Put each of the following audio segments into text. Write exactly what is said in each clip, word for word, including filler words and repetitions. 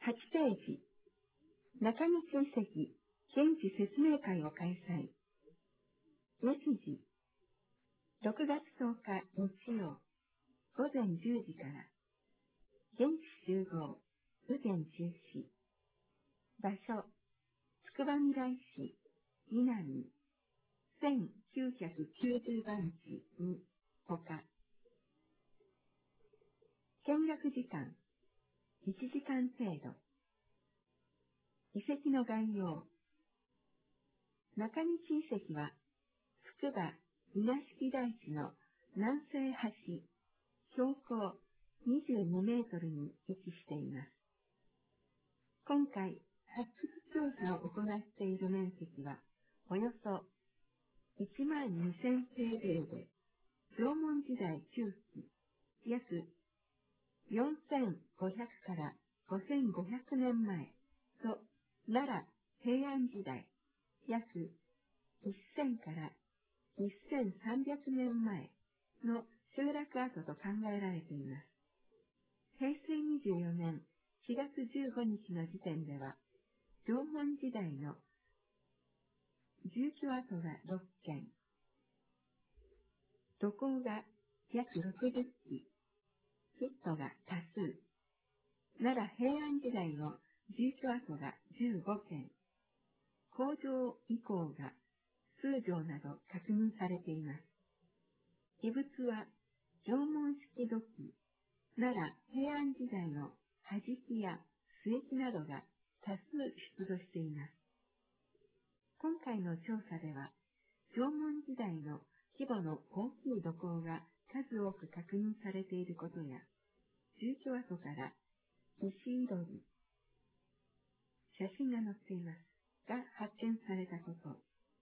はちページ、中道遺跡現地説明会を開催。日時、ろくがつとおか日曜、午前じゅうじから。現地集合、雨天中止。場所、つくばみらい市、南、せんきゅうひゃくきゅうじゅうばんちに、ほか。見学時間、いちじかん程度。遺跡の概要。中道遺跡は、つくば稲敷台地の南西端、標高にじゅうにメートルに位置しています。今回、発掘調査を行っている面積は、およそいちまんにせんへいべいで、縄文時代中期、約よんせんごひゃくからごせんごひゃくねんまえと、奈良平安時代、約せんからせんさんびゃくねんまえの集落跡と考えられています。へいせいにじゅうよねんしがつじゅうごにちの時点では、縄文時代の住居跡がろっけん、土工が約ろくじゅっき、ヒットが多数、奈良平安時代の住居跡がじゅうごけん、工場遺構が数畳など確認されています。遺物は縄文式土器、奈良平安時代のはじきや須石などが多数出土しています。今回の調査では、縄文時代の規模の大きい土工が数多く確認されていることや、住居跡から石井戸に写真が載っていますが発見されたこと。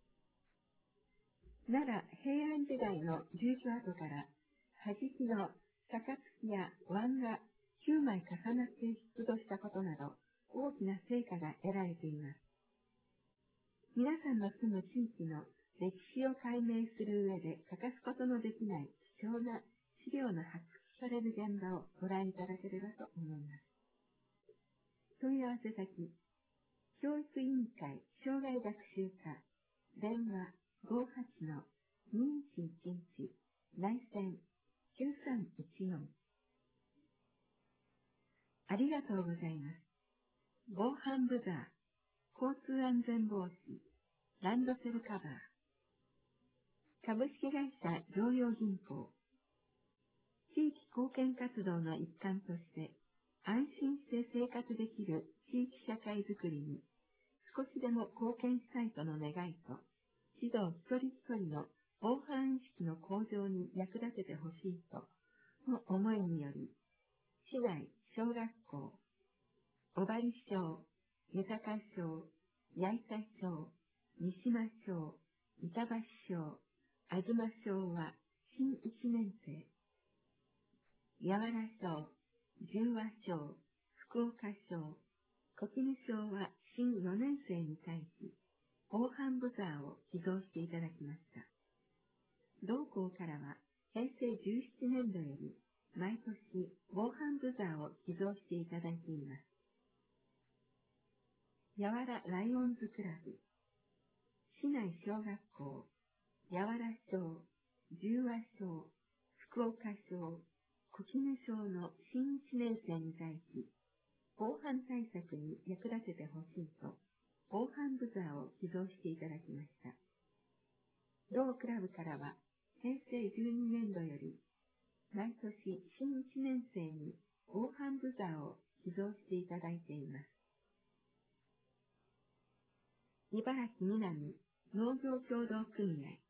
奈良平安時代の住居跡からはじきの杯や碗がきゅうまい重なって出土したことなど大きな成果が得られています。皆さんの住む地域の歴史を解明する上で欠かすことのできない貴重な資料の発掘される現場をご覧いただければと思います。問い合わせ先、教育委員会障害学習課、電話 ごーはちのにいちいちいち 内線きゅうさんいちよん。ありがとうございます。防犯ブザー、交通安全防止、ランドセルカバー、株式会社常陽銀行、地域貢献活動の一環として、安心して生活できる地域社会づくりに、少しでも貢献したいとの願いと、児童一人一人の防犯意識の向上に役立ててほしいとの思いにより、市内小学校、小針小、豊小、八板小、三島小、板橋小、東小は新いちねんせい、八原小、十和小、福岡小、小絹小は新よねんせいに対し、防犯ブザーを寄贈していただきました。同校からは、へいせいじゅうななねんどより、毎年防犯ブザーを寄贈していただいています。八原ライオンズクラブ、市内小学校、八原小、十和小、福岡小、小絹小の新いちねんせいに対し、防犯対策に役立ててほしいと、防犯ブザーを寄贈していただきました。同クラブからは、へいせいじゅうにねんどより、毎年新いちねんせいに防犯ブザーを寄贈していただいています。茨城南農業協同組合、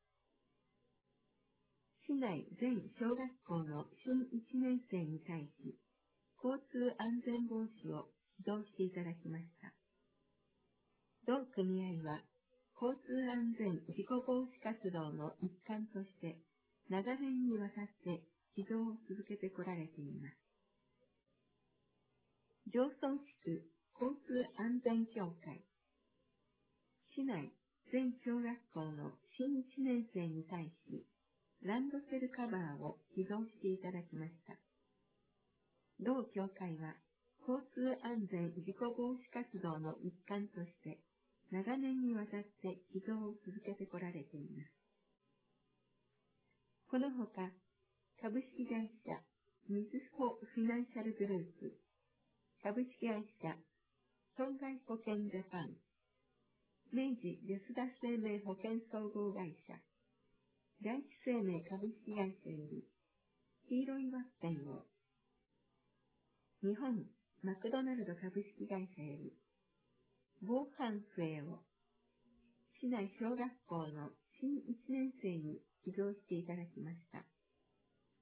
市内全小学校の新いちねんせいに対し、交通安全防止を指導していただきました。同組合は、交通安全事故防止活動の一環として、長年にわたって指導を続けてこられています。常総地区交通安全協会、市内全小学校の新いちねんせいに対し、ランドセルカバーを寄贈していただきました。同協会は、 交通安全事故防止活動の一環として、長年にわたって寄贈を続けてこられています。このほか、株式会社みずほフィナンシャルグループ、株式会社損害保険ジャパン、明治安田生命保険総合会社、第一生命株式会社より、黄色いワッペンを、日本マクドナルド株式会社より、防犯笛を、市内小学校の新いちねん生に寄贈していただきました。